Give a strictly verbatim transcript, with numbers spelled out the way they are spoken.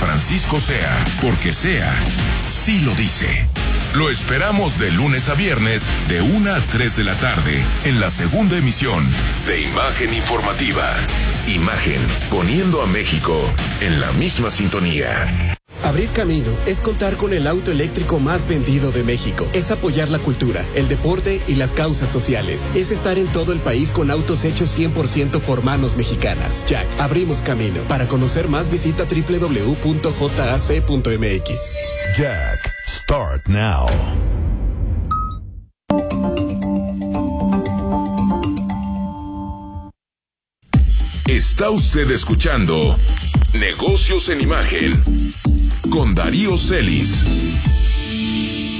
Francisco Sea, porque Sea sí lo dice. Lo esperamos de lunes a viernes, de una a tres de la tarde, en la segunda emisión de Imagen Informativa. Imagen, poniendo a México en la misma sintonía. Abrir camino es contar con el auto eléctrico más vendido de México. Es apoyar la cultura, el deporte y las causas sociales. Es estar en todo el país con autos hechos cien por ciento por manos mexicanas. Jack, abrimos camino. Para conocer más, visita doble u doble u doble u punto j a c punto m x. Jack, start now. Está usted escuchando Negocios en Imagen con Darío Celis.